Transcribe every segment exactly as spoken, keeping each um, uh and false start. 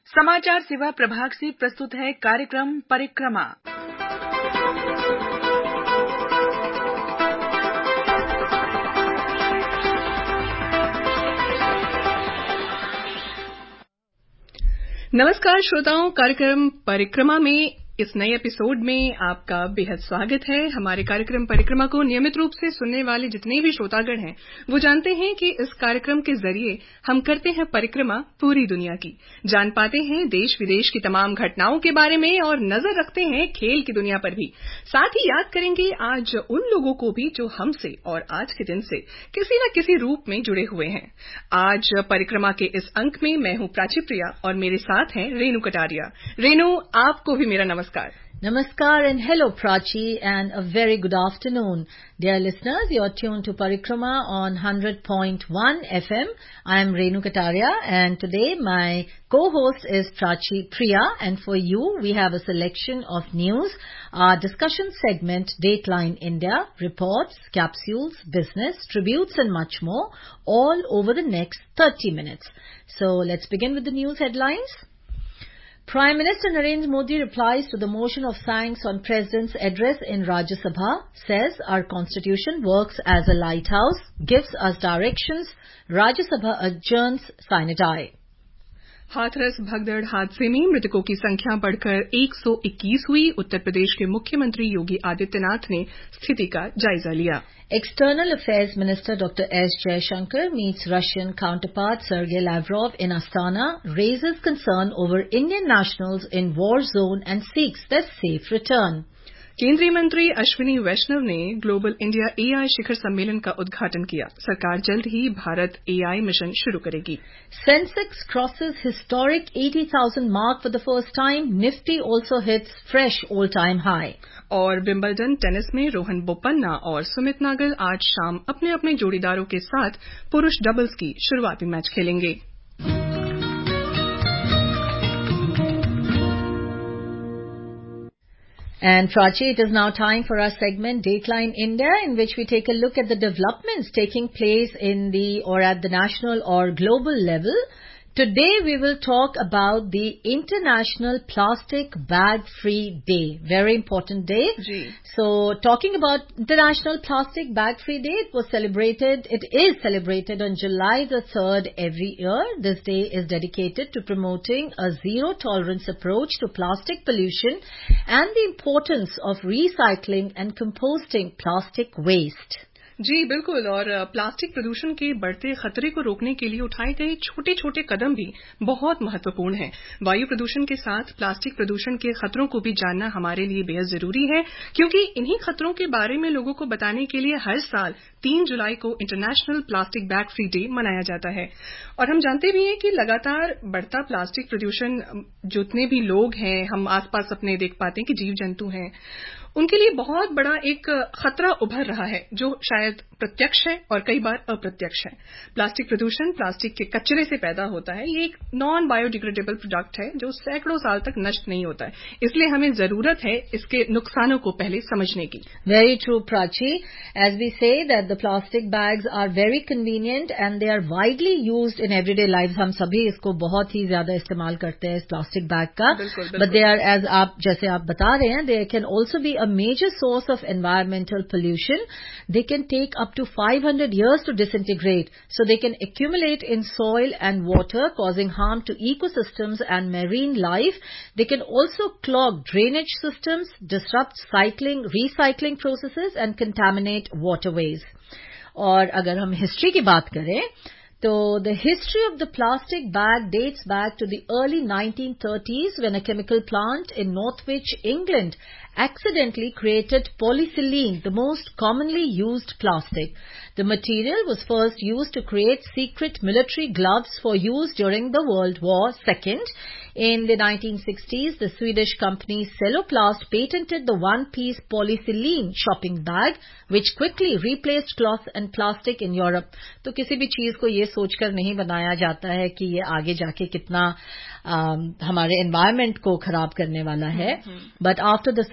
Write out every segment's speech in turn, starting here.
समाचार सेवा प्रभाग से प्रस्तुत है कार्यक्रम परिक्रमा। नमस्कार श्रोताओं, कार्यक्रम परिक्रमा में इस नए एपिसोड में आपका बेहद स्वागत है। हमारे कार्यक्रम परिक्रमा को नियमित रूप से सुनने वाले जितने भी श्रोतागण हैं वो जानते हैं कि इस कार्यक्रम के जरिए हम करते हैं परिक्रमा पूरी दुनिया की, जान पाते हैं देश विदेश की तमाम घटनाओं के बारे में और नजर रखते हैं खेल की दुनिया पर भी। साथ ही याद करेंगे आज उन लोगों को भी जो हमसे और आज के दिन से किसी न किसी रूप में जुड़े हुए हैं। आज परिक्रमा के इस अंक में मैं हूं प्राची प्रिया और मेरे साथ हैं रेनू कटारिया। रेनू, आपको भी मेरा नमस्कार। Namaskar and hello Prachi and a very good afternoon. Dear listeners, you are tuned to Parikrama on one hundred point one F M. I am Renu Kataria and today my co-host is Prachi Priya, and for you we have a selection of news, our discussion segment Dateline India, reports, capsules, business, tributes and much more, all over the next thirty minutes. So let's begin with the news headlines. Prime Minister Narendra Modi replies to the motion of thanks on President's address in Rajya Sabha, says our constitution works as a lighthouse, gives us directions, Rajya Sabha adjourns sine die. Hathras भगदड़ हादसे में मृतकों की संख्या बढ़कर एक सौ इक्कीस हुई। उत्तर प्रदेश के मुख्यमंत्री योगी आदित्यनाथ ने स्थिति का जायजा लिया। External Affairs Minister Doctor S. Jaishankar meets Russian counterpart Sergei Lavrov in Astana, raises concern over Indian nationals in war zone and seeks their safe return. केंद्रीय मंत्री अश्विनी वैष्णव ने ग्लोबल इंडिया एआई शिखर सम्मेलन का उद्घाटन किया। सरकार जल्द ही भारत एआई मिशन शुरू करेगी। Sensex crosses historic eighty thousand mark for the first time. Nifty also hits fresh all-time high. और विंबलडन टेनिस में रोहन बोपन्ना और सुमित नागल आज शाम अपने अपने जोड़ीदारों के साथ पुरुष डबल्स की शुरुआती मैच खेलेंगे। And Prachi, it is now time for our segment Dateline India, in which we take a look at the developments taking place in the or at the national or global level. Today we will talk about the International Plastic Bag Free Day. Very important day. Ji. So talking about International Plastic Bag Free Day, it was celebrated, it is celebrated on July the third every year. This day is dedicated to promoting a zero tolerance approach to plastic pollution and the importance of recycling and composting plastic waste. जी बिल्कुल, और plastic प्रदूषण के बढ़ते खतरे को रोकने के लिए उठाए गए छोटे छोटे कदम भी बहुत महत्वपूर्ण हैं। वायु प्रदूषण के साथ प्लास्टिक प्रदूषण के खतरों को भी जानना हमारे लिए बेहद जरूरी है, क्योंकि इन्हीं खतरों के बारे में लोगों को बताने के लिए हर साल तीन जुलाई को international plastic bag free day मनाया जाता है। और हम जानते भी हैं कि लगातार बढ़ता प्लास्टिक प्रदूषण, जितने भी लोग हैं, हम आसपास अपने देख पाते हैं कि जीव जंतु हैं, उनके लिए बहुत बड़ा एक खतरा उभर रहा है, जो शायद प्रत्यक्ष है और कई बार अप्रत्यक्ष है। प्लास्टिक प्रदूषण प्लास्टिक के कचरे से पैदा होता है। ये एक नॉन बायोडिग्रेडेबल प्रोडक्ट है जो सैकड़ों साल तक नष्ट नहीं होता है, इसलिए हमें जरूरत है इसके नुकसानों को पहले समझने की। Very true, Prachi. As we say that the plastic bags are very convenient and they are widely used in everyday lives. हम सभी इसको बहुत ही ज्यादा इस्तेमाल करते हैं इस प्लास्टिक बैग का। बिल्कुल, बिल्कुल। But they are, as आप जैसे आप बता रहे हैं, they can also be a major source of environmental pollution. They can take up to five hundred years to disintegrate, so they can accumulate in soil and water, causing harm to ecosystems and marine life. They can also clog drainage systems, disrupt cycling, recycling processes and contaminate waterways. और अगर हम history की बात करें तो the history of the plastic bag dates back to the early nineteen thirties when a chemical plant in Northwich, England accidentally created polyethylene, the most commonly used plastic. The material was first used to create secret military gloves for use during the World War Second. In the nineteen sixties, the Swedish company Celloplast patented the one-piece polyethylene shopping bag, which quickly replaced cloth and plastic in Europe. तो किसी भी चीज को ये सोचकर नहीं बनाया जाता है कि ये आगे जाके कितना हमारे एनवायरनमेंट को खराब करने वाला है. But after the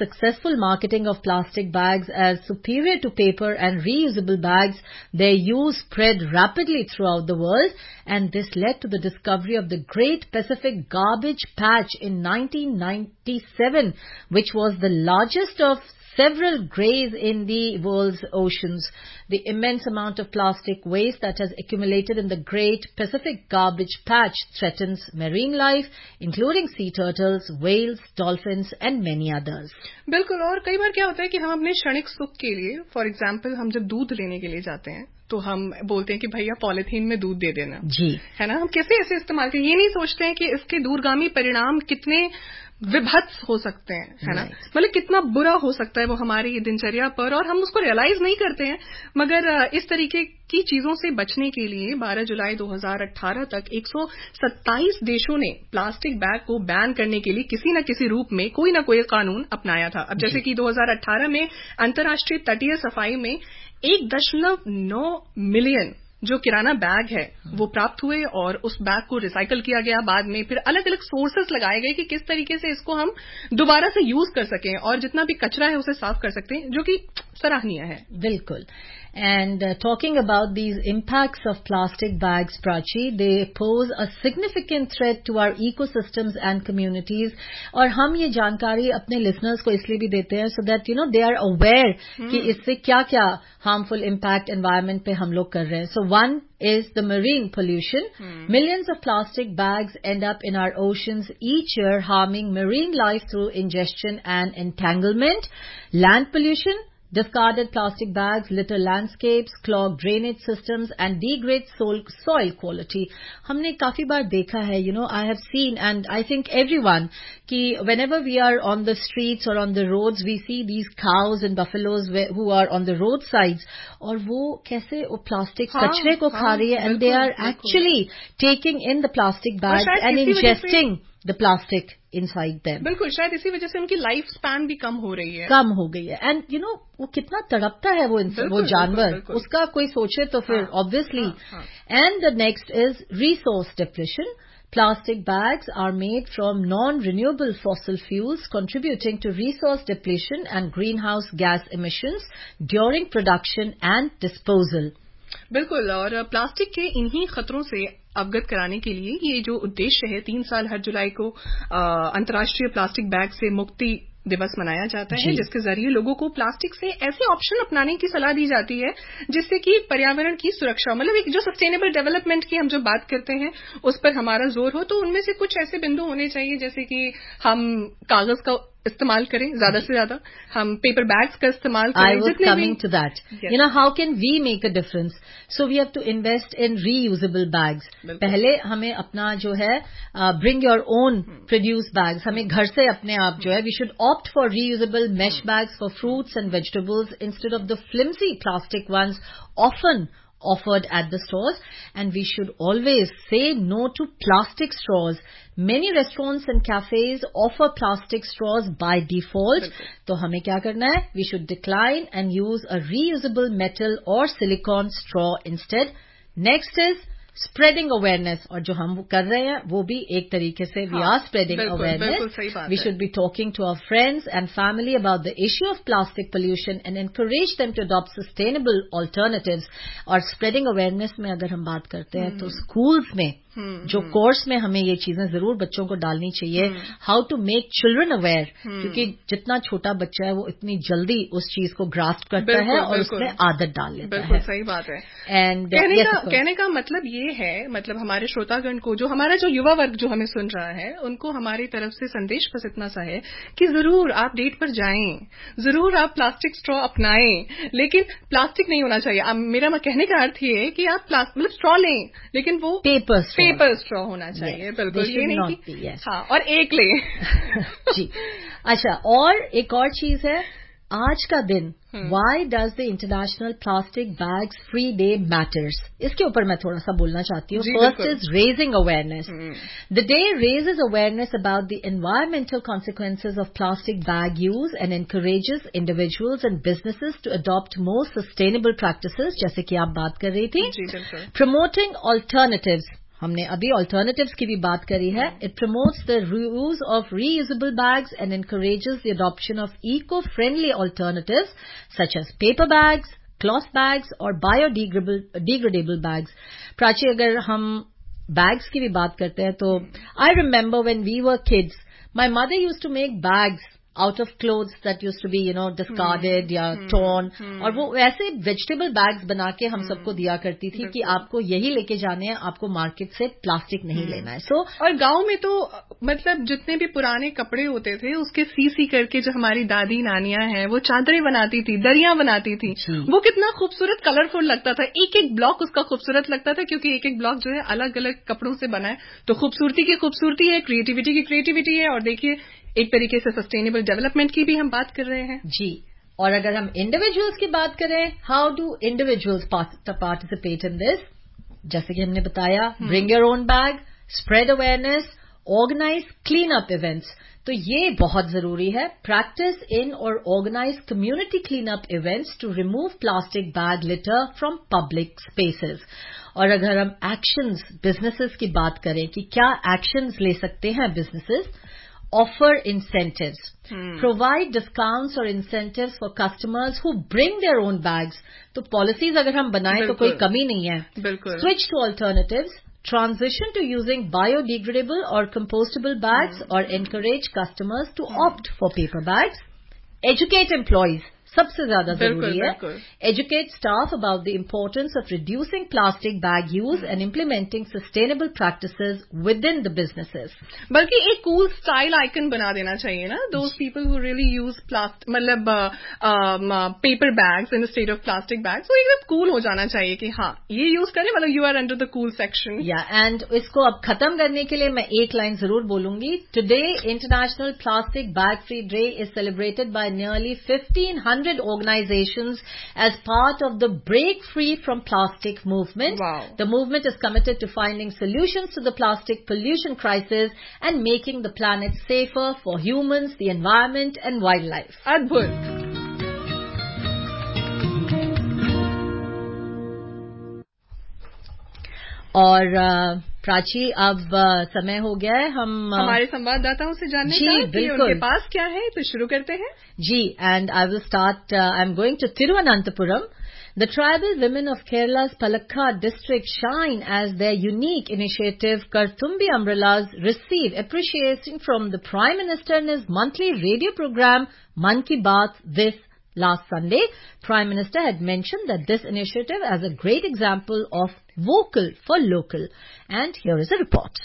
successful marketing of plastic bags as superior to paper and reusable bags, their use spread rapidly throughout the world, and this led to the discovery of the Great Pacific Garbage Patch in nineteen ninety-seven, which was the largest of several graves in the world's oceans. The immense amount of plastic waste that has accumulated in the Great Pacific Garbage Patch threatens marine life, including sea turtles, whales, dolphins and many others. बिल्कुल. और कई बार क्या होता है कि हम अपने क्षणिक सुख के लिए, फॉर एग्जाम्पल हम जब दूध लेने के लिए जाते हैं तो हम बोलते हैं कि भैया पॉलिथीन में दूध दे देना, जी है ना. हम कैसे ऐसे इस्तेमाल करें, ये नहीं सोचते हैं कि इसके दूरगामी परिणाम कितने विभत्स हो सकते हैं, है ना. मतलब कितना बुरा हो सकता है वो हमारी दिनचर्या पर, और हम उसको रियलाइज नहीं करते हैं. मगर इस तरीके की चीजों से बचने के लिए बारह जुलाई दो हज़ार अठारह तक एक सौ सत्ताईस देशों ने प्लास्टिक बैग को बैन करने के लिए किसी न किसी रूप में कोई न कोई कानून अपनाया था. अब जैसे कि दो हज़ार अठारह में अंतर्राष्ट्रीय तटीय सफाई में एक दशमलव नौ मिलियन जो किराना बैग है वो प्राप्त हुए, और उस बैग को रिसाइकल किया गया. बाद में फिर अलग अलग सोर्सेस लगाए गए कि किस तरीके से इसको हम दोबारा से यूज कर सकें और जितना भी कचरा है उसे साफ कर सकते हैं, जो कि सराहनीय है. बिल्कुल. And uh, talking about these impacts of plastic bags, Prachi, they pose a significant threat to our ecosystems and communities. और हम ये जानकारी अपने listeners को इसलिए भी देते हैं so that you know they are aware hmm. कि इससे क्या-क्या harmful impact environment पे हम लोग कर रहे हैं. So one is the marine pollution. Hmm. Millions of plastic bags end up in our oceans each year, harming marine life through ingestion and entanglement. Land pollution. Discarded plastic bags litter landscapes, clog drainage systems and degrade soil, soil quality. हमने काफी बार देखा है, you know, I have seen and I think everyone, कि whenever we are on the streets or on the roads, we see these cows and buffaloes who are on the roadsides, और वो कैसे वो plastic कचरे को खा रही है, and they are actually taking in the plastic bags and ingesting the plastic inside them. बिल्कुल, शायद इसी वजह से उनकी लाइफ स्पैन भी कम हो रही है. कम हो गई है. एंड यू नो वो कितना तड़पता है वो इंसान, वो जानवर, बिल्कुल, बिल्कुल. उसका कोई सोचे तो फिर obviously. And the next is resource depletion. Plastic bags are made from non-renewable fossil fuels, contributing to resource depletion and greenhouse gas emissions during production and disposal. बिल्कुल. और प्लास्टिक के इन्हीं खतरों से अवगत कराने के लिए ये जो उद्देश्य है, तीन साल हर जुलाई को अंतर्राष्ट्रीय प्लास्टिक बैग से मुक्ति दिवस मनाया जाता है, जिसके जरिए लोगों को प्लास्टिक से ऐसे ऑप्शन अपनाने की सलाह दी जाती है जिससे कि पर्यावरण की सुरक्षा, मतलब एक जो सस्टेनेबल डेवलपमेंट की हम जो बात करते हैं उस पर हमारा जोर हो. तो उनमें से कुछ ऐसे बिंदु होने चाहिए जैसे कि हम कागज का इस्तेमाल करें ज्यादा से ज्यादा, हम पेपर बैग्स का इस्तेमाल करें. I was coming to that. Yes. You know, how can we make a difference? So we have to invest in reusable bags. पहले हमें अपना जो है uh, bring your own hmm. produce bags, हमें घर से अपने आप जो है, we should opt for reusable mesh hmm. bags for fruits and vegetables instead of the flimsy plastic ones often offered at the stores, and we should always say no to plastic straws. Many restaurants and cafes offer plastic straws by default. तो हमें क्या करना है? We should decline and use a reusable metal or silicone straw instead. Next is spreading awareness, और जो हम कर रहे हैं वो भी एक तरीके से we are spreading awareness. We should be talking to our friends and family about the issue of plastic pollution and encourage them to adopt sustainable alternatives. और spreading awareness में अगर हम बात करते हैं तो schools में जो कोर्स में हमें ये चीजें जरूर बच्चों को डालनी चाहिए, how to make children aware, क्योंकि जितना छोटा बच्चा है वो इतनी जल्दी उस चीज को ग्रास्प करता है और उसमें आदत डाल लेता है. सही बात है. एंड कहने का कहने का मतलब ये है, मतलब हमारे श्रोतागण को, जो हमारा जो युवा वर्ग जो हमें सुन रहा है, उनको हमारी तरफ से संदेश बस इतना सा है कि जरूर आप डेट पर जाएं, जरूर आप प्लास्टिक स्ट्रॉ अपनाएं, लेकिन प्लास्टिक नहीं होना चाहिए. मेरा कहने का अर्थ ये है कि आप मतलब स्ट्रॉ लें लेकिन वो पेपर पेपर स्ट्रॉ होना चाहिए. बिल्कुल, ये नहीं कि yes. हाँ, और एक ले जी. अच्छा, और एक और चीज है आज का दिन. Why does the International Plastic Bags Free Day matters? इसके ऊपर मैं थोड़ा सा बोलना चाहती हूँ. First is raising awareness. Hmm. The day raises awareness about the environmental consequences of plastic bag use and encourages individuals and businesses to adopt more sustainable practices, जैसे कि आप बात कर रही थी. जी, बिल्कुल. Promoting alternatives. हमने अभी alternatives की भी बात करी है. It promotes the use of reusable bags and encourages the adoption of eco-friendly alternatives such as paper bags, cloth bags or biodegradable degradable bags. Prachi, अगर हम bags की भी बात करते हैं तो I remember when we were kids, my mother used to make bags out of clothes that used to be, you know, discarded या torn, और वो वैसे vegetable bags बना के हम सबको दिया करती थी कि आपको यही लेके जाने हैं, आपको मार्केट से प्लास्टिक नहीं लेना है. सो so, और गांव में तो मतलब जितने भी पुराने कपड़े होते थे उसके सी सी करके जो हमारी दादी नानियां हैं वो चादरें बनाती थी, दरियां बनाती थी. वो कितना खूबसूरत कलरफुल लगता था. एक एक ब्लॉक उसका खूबसूरत लगता था क्योंकि एक एक ब्लॉक जो है अलग अलग कपड़ों से बना है. तो खूबसूरती की खूबसूरती है, क्रिएटिविटी की क्रिएटिविटी है, और देखिए एक तरीके से सस्टेनेबल डेवलपमेंट की भी हम बात कर रहे हैं. जी. और अगर हम इंडिविजुअल्स की बात करें, how do individuals participate in this? जैसे कि हमने बताया, bring your own bag, spread awareness, organise clean up events. तो ये बहुत जरूरी है. प्रैक्टिस इन और organise community clean up events to remove plastic bag litter from public spaces. और अगर हम एक्शंस बिजनेसेस की बात करें कि क्या एक्शंस ले सकते हैं businesses, offer incentives, hmm. provide discounts or incentives for customers who bring their own bags. तो policies अगर हम बनाएं तो कोई कमी नहीं है. Switch to alternatives, transition to using biodegradable or compostable bags, hmm. or encourage customers to hmm. opt for paper bags. Educate employees. सबसे ज्यादा जरूरी है. Educate staff about the importance of reducing plastic bag use and implementing sustainable practices within the businesses. बल्कि एक cool style icon बना देना चाहिए ना. Those people who really use plastic, मतलब paper bags instead of plastic bags, वो एकदम cool हो जाना चाहिए कि हाँ ये use करें, मतलब you are under the cool section. Yeah, and इसको अब खत्म करने के लिए मैं एक लाइन जरूर बोलूंगी. Today, International Plastic Bag Free Day is celebrated by nearly fifteen hundred organizations as part of the Break Free from Plastic movement. Wow. The movement is committed to finding solutions to the plastic pollution crisis and making the planet safer for humans, the environment and wildlife. Adbhut. और प्राची, अब समय हो गया है हम हमारे संवाददाताओं से जानने का कि उनके पास क्या है, तो शुरू करते हैं. जी, and I will start. I am going to Thiruvananthapuram. The tribal women of Kerala's Palakkad district shine as their unique initiative Karthumbi umbrellas receive appreciation from the Prime Minister in his monthly radio program Mann Ki Baat this last Sunday. Prime Minister had mentioned that this initiative is a great example of vocal for local. And here is a report.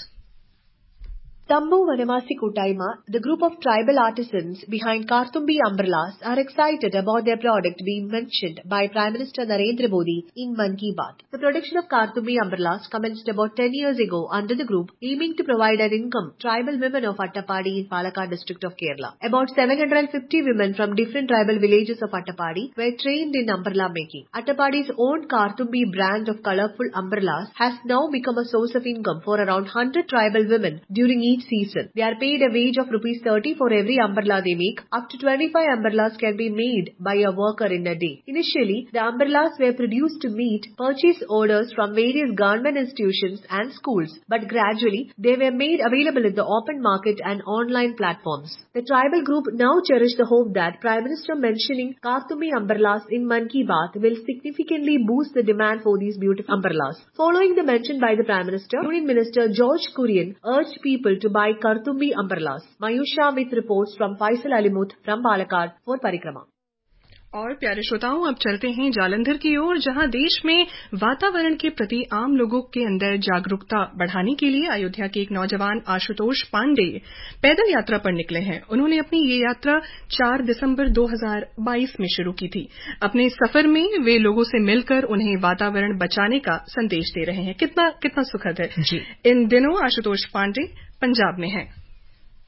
Tambu Vanamasi Kutaima, the group of tribal artisans behind Karthumbi umbrellas, are excited about their product being mentioned by Prime Minister Narendra Modi in Mann Ki Baat. The production of Karthumbi umbrellas commenced about ten years ago under the group, aiming to provide an income to tribal women of Attapadi in Palakkad district of Kerala. About seven hundred fifty women from different tribal villages of Attapadi were trained in umbrella making. Attapadi's own Karthumbi brand of colorful umbrellas has now become a source of income for around one hundred tribal women during each season. They are paid a wage of rupees thirty for every umbrella they make. Up to twenty-five umbrellas can be made by a worker in a day. Initially, the umbrellas were produced to meet purchase orders from various government institutions and schools, but gradually they were made available in the open market and online platforms. The tribal group now cherish the hope that Prime Minister mentioning Karthumbi umbrellas in Mann Ki Baat will significantly boost the demand for these beautiful umbrellas. Following the mention by the Prime Minister, Union Minister George Kurian urged people to buy Karthumbi umbrellas. Mayusha with reports from Faisal Alimuth from Palakkad for Parikrama. और प्यारे श्रोताओं, अब चलते हैं जालंधर की ओर, जहां देश में वातावरण के प्रति आम लोगों के अंदर जागरूकता बढ़ाने के लिए अयोध्या के एक नौजवान आशुतोष पांडे पैदल यात्रा पर निकले हैं. उन्होंने अपनी ये यात्रा चार दिसंबर दो हज़ार बाईस में शुरू की थी. अपने सफर में वे लोगों से मिलकर उन्हें वातावरण बचाने का संदेश दे रहे हैं. कितना कितना सुखद है. इन दिनों आशुतोष पांडे पंजाब में हैं.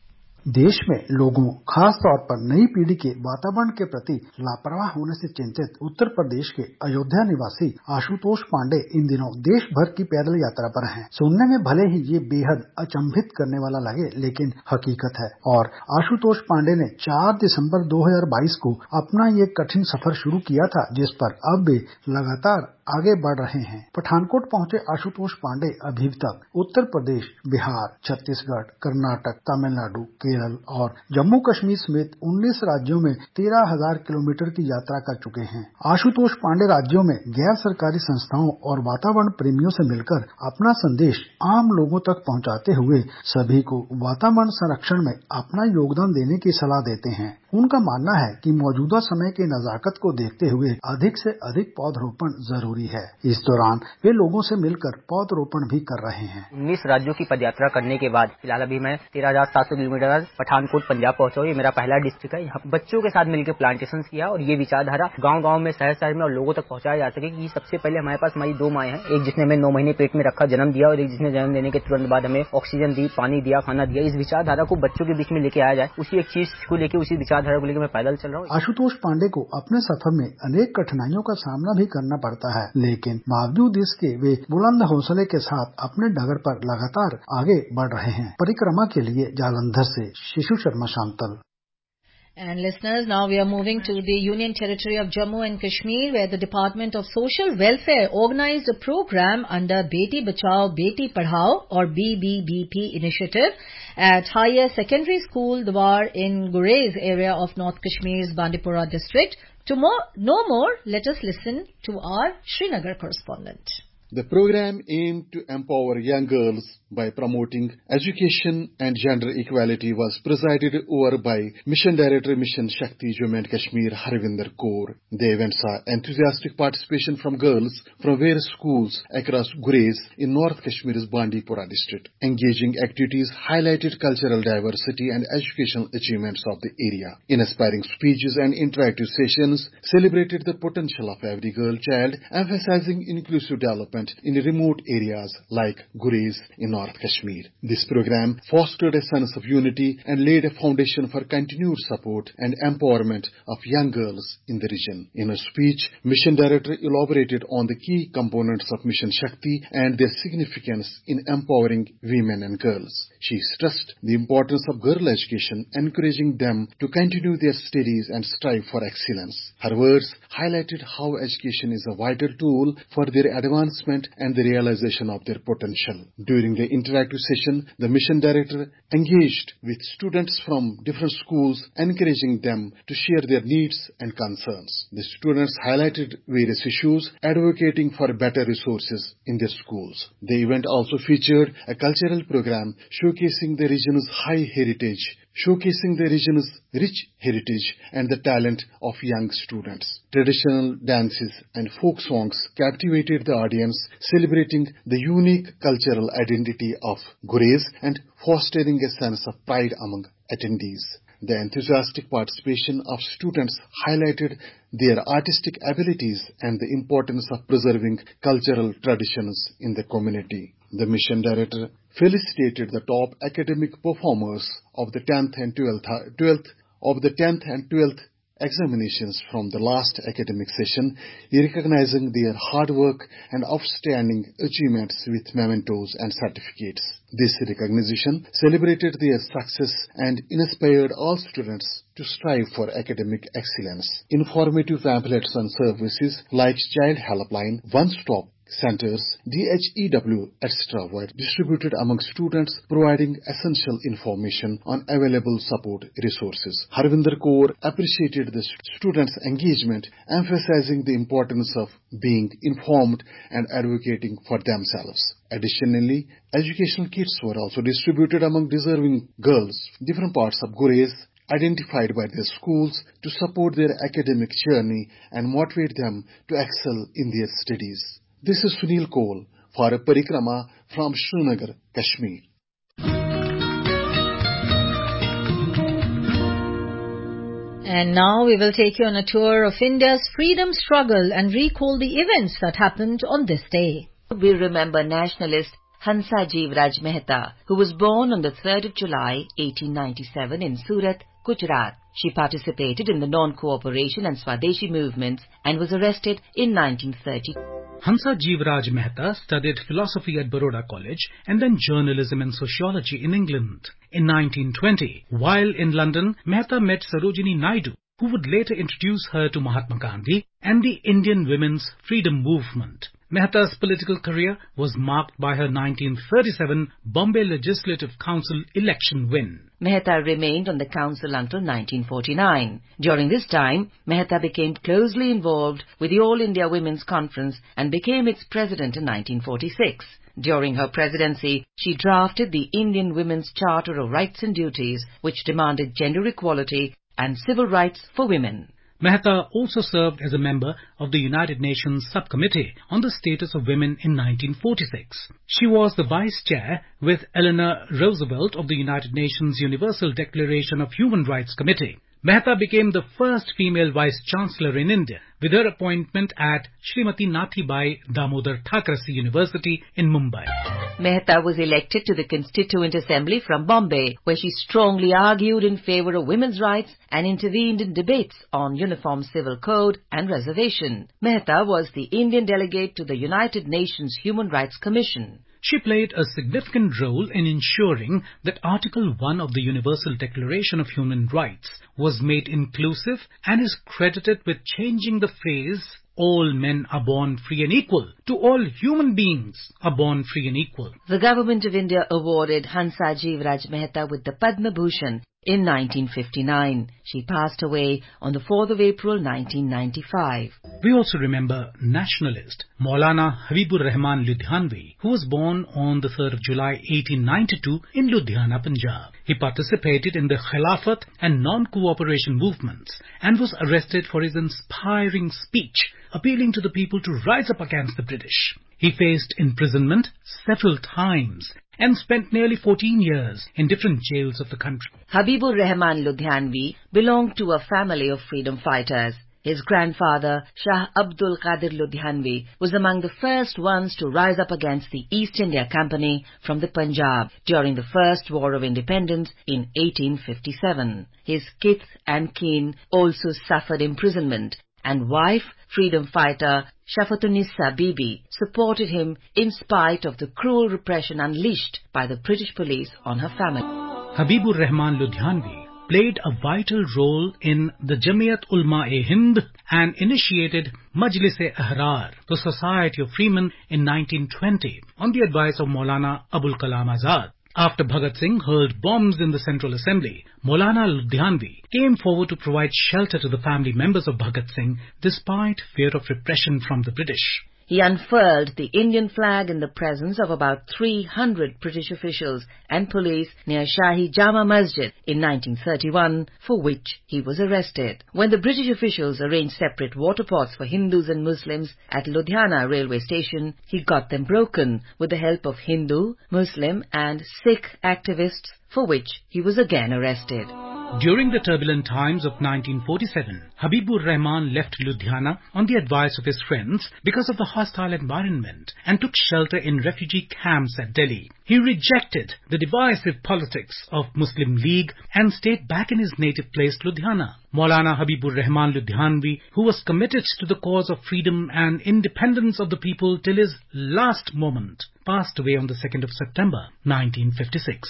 देश में लोगों, खास तौर पर नई पीढ़ी के वातावरण के प्रति लापरवाह होने से चिंतित उत्तर प्रदेश के अयोध्या निवासी आशुतोष पांडे इन दिनों देश भर की पैदल यात्रा पर हैं। सुनने में भले ही ये बेहद अचंभित करने वाला लगे, लेकिन हकीकत है। और आशुतोष पांडे ने चार दिसंबर दो हज़ार बाईस को अपना ये कठिन सफर शुरू किया था, जिस पर अब वे लगातार आगे बढ़ रहे हैं। पठानकोट पहुंचे आशुतोष पांडे अभी तक उत्तर प्रदेश, बिहार, छत्तीसगढ़, कर्नाटक, तमिलनाडु, केरल और जम्मू कश्मीर समेत उन्नीस राज्यों में तेरह हजार किलोमीटर की यात्रा कर चुके हैं। आशुतोष पांडे राज्यों में गैर सरकारी संस्थाओं और वातावरण प्रेमियों से मिलकर अपना संदेश आम लोगों तक पहुंचाते हुए सभी को वातावरण संरक्षण में अपना योगदान देने की सलाह देते हैं। उनका मानना है कि मौजूदा समय की नजाकत को देखते हुए अधिक से अधिक पौधरोपण जरूरी है। इस दौरान वे लोगों से मिलकर पौधरोपण भी कर रहे हैं। उन्नीस राज्यों की पदयात्रा करने के बाद फिलहाल अभी मैं तेरह हजार सात सौ किलोमीटर पठानकोट पंजाब पहुंचा हूँ। ये मेरा पहला डिस्ट्रिक्ट है। यहाँ बच्चों के साथ मिलकर प्लांटेशन किया और ये विचारधारा गाँव-गाँव में, शहर शहर में और लोगों तक पहुंचाया जा सके कि सबसे पहले हमारे पास हमारी दो माएं हैं, एक जिसने हमें नौ महीने पेट में रखा, जन्म दिया, और एक जिसने जन्म देने के तुरंत बाद हमें ऑक्सीजन दी, पानी दिया, खाना दिया। इस विचारधारा को बच्चों के बीच में लेके आया जाए, उसी एक चीज को लेकर, उसी विचारधारा को लेकर मैं पैदल चल रहा हूँ। आशुतोष पांडे को अपने सफर में अनेक कठिनाइयों का सामना भी करना पड़ता है, लेकिन बावजूद इसके वे बुलंद हौसले के साथ अपने डगर पर लगातार आगे बढ़ रहे हैं। परिक्रमा के लिए जालंधर से शिशु शर्मा शांतल। And listeners, now we are moving to the Union Territory of Jammu and Kashmir, where the Department of Social Welfare organized a program under Beti Bachao Beti Padhao or B B B P initiative at Higher Secondary School Dwar in Gurez area of North Kashmir's Bandipora district. To more, know more, let us listen to our Srinagar correspondent. The program aimed to empower young girls by promoting education and gender equality was presided over by Mission Director Mission Shakti Jammu and Kashmir Harvinder Kaur. The event saw enthusiastic participation from girls from various schools across Gurez in North Kashmir's Bandipora district. Engaging activities highlighted cultural diversity and educational achievements of the area. Inspiring speeches and interactive sessions celebrated the potential of every girl child, emphasizing inclusive development in remote areas like Gurez in North Kashmir. This program fostered a sense of unity and laid a foundation for continued support and empowerment of young girls in the region. In a speech, Mission Director elaborated on the key components of Mission Shakti and their significance in empowering women and girls. She stressed the importance of girl education, encouraging them to continue their studies and strive for excellence. Her words highlighted how education is a vital tool for their advancement and the realization of their potential. During the interactive session, the mission director engaged with students from different schools, encouraging them to share their needs and concerns. The students highlighted various issues, advocating for better resources in their schools. The event also featured a cultural program showcasing the region's high heritage, showcasing the region's rich heritage and the talent of young students. Traditional dances and folk songs captivated the audience, celebrating the unique cultural identity of Gurez and fostering a sense of pride among attendees. The enthusiastic participation of students highlighted their artistic abilities and the importance of preserving cultural traditions in the community. The mission director felicitated the top academic performers of the tenth and twelfth, twelfth of the tenth and twelfth examinations from the last academic session, recognizing their hard work and outstanding achievements with mementos and certificates. This recognition celebrated their success and inspired all students to strive for academic excellence. Informative pamphlets and services like Child Helpline, One-Stop Centers, D H E W, et cetera were distributed among students, providing essential information on available support resources. Harvinder Kaur appreciated the students' engagement, emphasizing the importance of being informed and advocating for themselves. Additionally, educational kits were also distributed among deserving girls from different parts of Gurez, identified by their schools to support their academic journey and motivate them to excel in their studies. This is Sunil Kaul for a Parikrama from Srinagar, Kashmir. And now we will take you on a tour of India's freedom struggle and recall the events that happened on this day. We remember nationalist Hansa Jivraj Mehta, who was born on the third of July eighteen ninety-seven in Surat, Gujarat. She participated in the non-cooperation and Swadeshi movements and was arrested in nineteen thirty. Hansa Jivraj Mehta studied philosophy at Baroda College and then journalism and sociology in England. In nineteen twenty, while in London, Mehta met Sarojini Naidu, who would later introduce her to Mahatma Gandhi and the Indian women's freedom movement. Mehta's political career was marked by her nineteen thirty-seven Bombay Legislative Council election win. Mehta remained on the council until nineteen forty-nine. During this time, Mehta became closely involved with the All India Women's Conference and became its president in nineteen forty-six. During her presidency, she drafted the Indian Women's Charter of Rights and Duties, which demanded gender equality and civil rights for women. Mehta also served as a member of the United Nations Subcommittee on the Status of Women in nineteen forty-six. She was the vice chair with Eleanor Roosevelt of the United Nations Universal Declaration of Human Rights Committee. Mehta became the first female vice-chancellor in India with her appointment at Srimati Nathibai Damodar Thakrasi University in Mumbai. Mehta was elected to the Constituent Assembly from Bombay, where she strongly argued in favour of women's rights and intervened in debates on Uniform Civil Code and reservation. Mehta was the Indian delegate to the United Nations Human Rights Commission. She played a significant role in ensuring that Article one of the Universal Declaration of Human Rights was made inclusive and is credited with changing the phrase, all men are born free and equal, to all human beings are born free and equal. The Government of India awarded Hansa Jivraj Mehta with the Padma Bhushan in nineteen fifty-nine. She passed away on the fourth of April nineteen ninety-five. We also remember nationalist Maulana Habibur Rahman Ludhianvi, who was born on the third of July eighteen ninety-two in Ludhiana, Punjab. He participated in the Khilafat and non-cooperation movements and was arrested for his inspiring speech appealing to the people to rise up against the British. He faced imprisonment several times and spent nearly fourteen years in different jails of the country. Habibur Rahman Ludhianvi belonged to a family of freedom fighters. His grandfather, Shah Abdul Qadir Ludhianvi, was among the first ones to rise up against the East India Company from the Punjab during the First War of Independence in eighteen fifty-seven. His kith and kin also suffered imprisonment, and wife, freedom fighter Shafatunissa Bibi, supported him in spite of the cruel repression unleashed by the British police on her family. Habibur Rahman Ludhianvi played a vital role in the Jamiat Ulma-e-Hind and initiated Majlis-e-Ahrar, the Society of Freemen, in nineteen twenty on the advice of Maulana Abul Kalam Azad. After Bhagat Singh hurled bombs in the Central Assembly, Maulana Ludhianvi came forward to provide shelter to the family members of Bhagat Singh despite fear of repression from the British. He unfurled the Indian flag in the presence of about three hundred British officials and police near Shahi Jama Masjid in nineteen thirty-one, for which he was arrested. When the British officials arranged separate water pots for Hindus and Muslims at Ludhiana railway station, he got them broken with the help of Hindu, Muslim and Sikh activists, for which he was again arrested. During the turbulent times of nineteen forty-seven, Habibur Rahman left Ludhiana on the advice of his friends because of the hostile environment and took shelter in refugee camps at Delhi. He rejected the divisive politics of Muslim League and stayed back in his native place Ludhiana. Maulana Habibur Rahman Ludhianvi, who was committed to the cause of freedom and independence of the people till his last moment, passed away on the second of September nineteen fifty-six.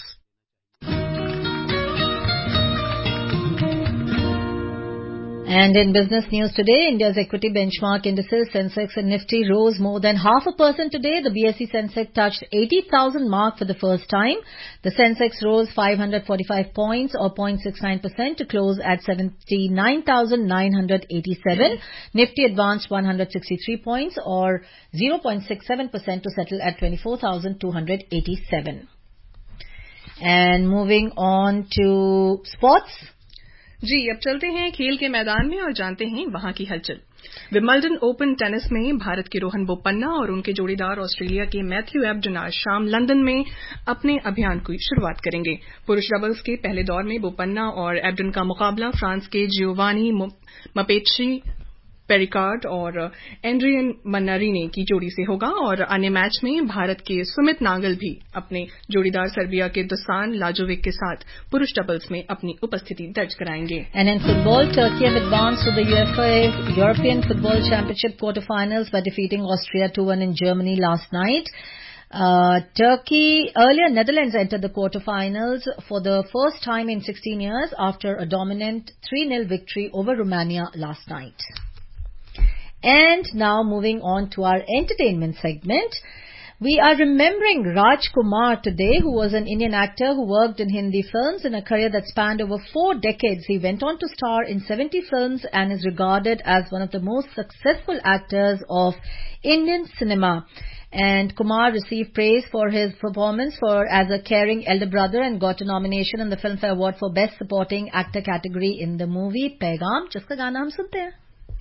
And in business news today, India's equity benchmark indices Sensex and Nifty rose more than half a percent today. The B S E Sensex touched eighty thousand mark for the first time. The Sensex rose five hundred forty-five points or zero point six nine percent to close at seventy-nine thousand nine hundred eighty-seven. Nifty advanced one hundred sixty-three points or zero point six seven percent to settle at twenty-four thousand two hundred eighty-seven. And moving on to sports. जी अब चलते हैं खेल के मैदान में और जानते हैं वहां की हलचल। विंबलडन ओपन टेनिस में भारत के रोहन बोपन्ना और उनके जोड़ीदार ऑस्ट्रेलिया के मैथ्यू एबडन आज शाम लंदन में अपने अभियान की शुरुआत करेंगे। पुरुष डबल्स के पहले दौर में बोपन्ना और एबडन का मुकाबला फ्रांस के जियोवानी मपेच्ची पेरिकार्ड और एंड्रियन मन्नारिने की जोड़ी से होगा और अन्य मैच में भारत के सुमित नागल भी अपने जोड़ीदार सर्बिया के दुसान लाजोविक के साथ पुरुष डबल्स में अपनी उपस्थिति दर्ज कराएंगे। And in football, Turkey have advanced to the UEFA European Football Championship quarterfinals by defeating Austria two one in Germany last night. Uh, Turkey, earlier Netherlands entered the quarterfinals for the first time in sixteen years after a dominant three nil victory over Romania last night. And now moving on to our entertainment segment. We are remembering Raj Kumar today, who was an Indian actor who worked in Hindi films in a career that spanned over four decades. He went on to star in seventy films and is regarded as one of the most successful actors of Indian cinema. And Kumar received praise for his performance for as a caring elder brother and got a nomination in the Filmfare Award for Best Supporting Actor category in the movie Paigam, जिसका गाना हम सुनते हैं।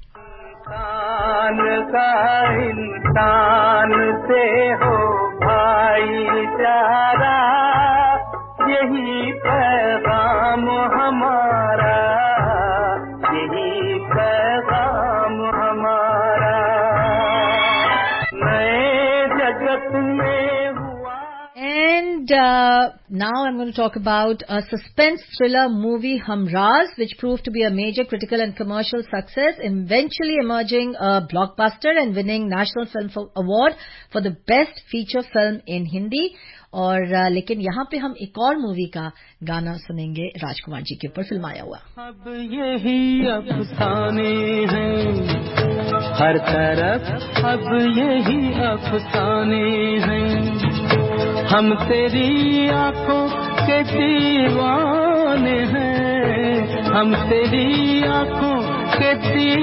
इंसान का इंसान से हो भाईचारा, यही पैगाम हमारा, यही पैगाम हमारा, नए जगत में हुआ। And uh, now I'm going to talk about a suspense thriller movie, Humraaz, which proved to be a major critical and commercial success, eventually emerging a blockbuster and winning National Film Award for the Best Feature Film in Hindi. और uh, लेकिन यहाँ पे हम एक और movie का गाना सुनेंगे राजकुमार जी के ऊपर फिल्माया हुआ। अब यही अफसाने हैं हर तरफ, अब यही अफसाने हैं, हम तेरी आंखों के दीवाने हैं, हम तेरी आंखों के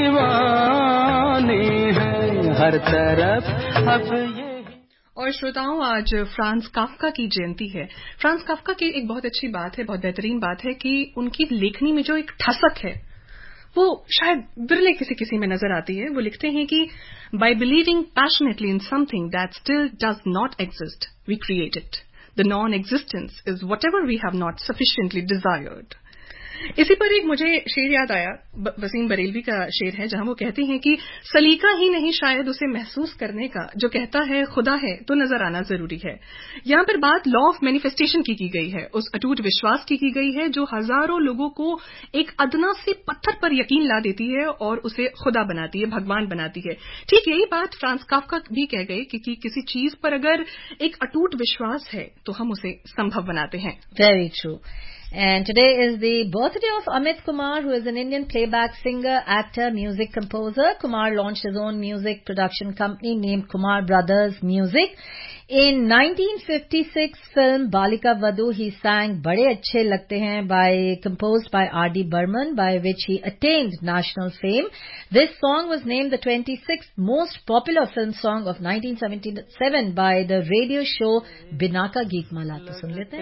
दीवाने हैं, हर तरफ अब ये। और श्रोताओं, आज फ्रांस काफ्का की जयंती है। फ्रांस काफ्का की एक बहुत अच्छी बात है, बहुत बेहतरीन बात है कि उनकी लेखनी में जो एक ठसक है वो शायद बिरले किसी किसी में नजर आती है। वो लिखते हैं कि by believing passionately in something that still does not exist we create it, the non existence is whatever we have not sufficiently desired. इसी पर एक मुझे शेर याद आया, वसीम बरेलवी का शेर है, जहां वो कहते हैं कि सलीका ही नहीं शायद उसे महसूस करने का, जो कहता है खुदा है तो नजर आना जरूरी है। यहां पर बात लॉ ऑफ मैनिफेस्टेशन की की गई है, उस अटूट विश्वास की की गई है जो हजारों लोगों को एक अदना से पत्थर पर यकीन ला देती है और उसे खुदा बनाती है, भगवान बनाती है। ठीक यही बात फ्रांस काफ्का भी कह गए कि, कि किसी चीज पर अगर एक अटूट विश्वास है तो हम उसे संभव बनाते हैं। Very true. And today is the birthday of Amit Kumar, who is an Indian playback singer, actor, music composer. Kumar launched his own music production company named Kumar Brothers Music. In nineteen fifty-six film Balika Vadhu, he sang Bade Achhe Lagte Hain, by composed by R D Burman, by which he attained national fame. This song was named the twenty-sixth most popular film song of nineteen seventy-seven by the radio show Binaka Geetmala. तो सुन लेते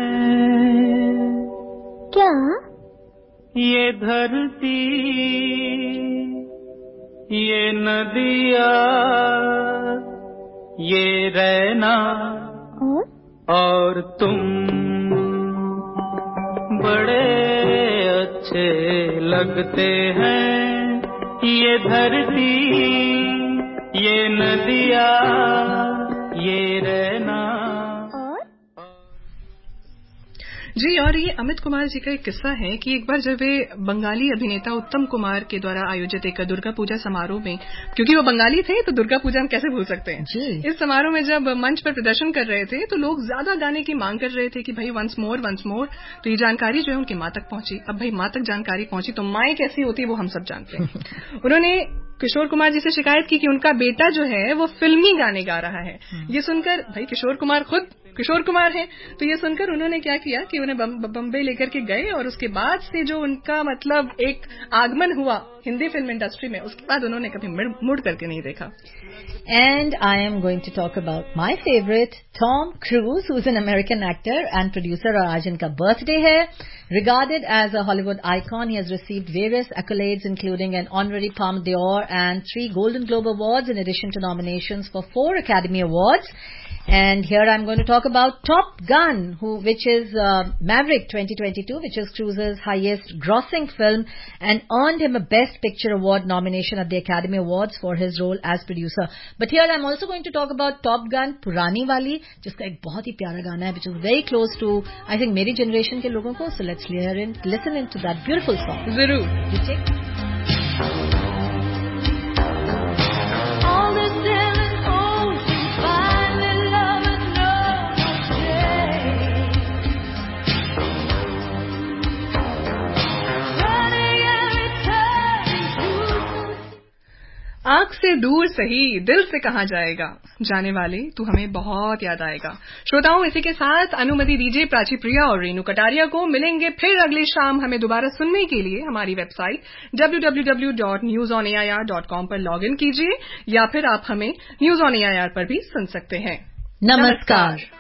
हैं। क्या ये धरती, ये नदिया, ये रहना और तुम बड़े अच्छे लगते हैं, ये धरती, ये नदिया, ये रहना। जी, और ये अमित कुमार जी का एक किस्सा है कि एक बार जब वे बंगाली अभिनेता उत्तम कुमार के द्वारा आयोजित एक दुर्गा पूजा समारोह में, क्योंकि वो बंगाली थे तो दुर्गा पूजा हम कैसे भूल सकते हैं जी। इस समारोह में जब मंच पर प्रदर्शन कर रहे थे तो लोग ज्यादा गाने की मांग कर रहे थे कि भाई वंस मोर वंस मोर। तो ये जानकारी जो है उनकी मां तक पहुंची। अब भाई मां तक जानकारी पहुंची तो माएं कैसी होती है वो हम सब जानते हैं। उन्होंने किशोर कुमार जी से शिकायत की कि उनका बेटा जो है वो फिल्मी गाने गा रहा है। ये सुनकर, भाई किशोर कुमार खुद किशोर कुमार हैं, तो ये सुनकर उन्होंने क्या किया कि उन्हें बम्बई लेकर के गए और उसके बाद से जो उनका मतलब एक आगमन हुआ हिंदी फिल्म इंडस्ट्री में, उसके बाद उन्होंने कभी मुड़ करके नहीं देखा। And I am going to talk about my favorite, Tom Cruise, who is an American actor and producer. और आज इनका birthday है। Regarded as a Hollywood icon, he has received various accolades including an honorary Palme d'Or and three Golden Globe Awards in addition to nominations for four Academy Awards. And here I'm going to talk about Top Gun, who, which is uh, Maverick twenty twenty-two, which is Cruise's highest grossing film and earned him a Best Picture Award nomination at the Academy Awards for his role as producer. But here I'm also going to talk about Top Gun Purani Wali, जिसका एक बहुत ही प्यारा गाना है, which is very close to, I think, मेरी generation के लोगों को. So let's hear in, listen into that beautiful song. जरूर. You take. आंख से दूर सही, दिल से कहां जाएगा, जाने वाले तू हमें बहुत याद आएगा. श्रोताओं, इसी के साथ अनुमति दीजिए प्राची प्रिया और रेनू कटारिया को. मिलेंगे फिर अगली शाम. हमें दोबारा सुनने के लिए हमारी website W W W dot news on A I R dot com पर लॉग इन कीजिए, या फिर आप हमें news on A I R पर भी सुन सकते हैं. नमस्कार.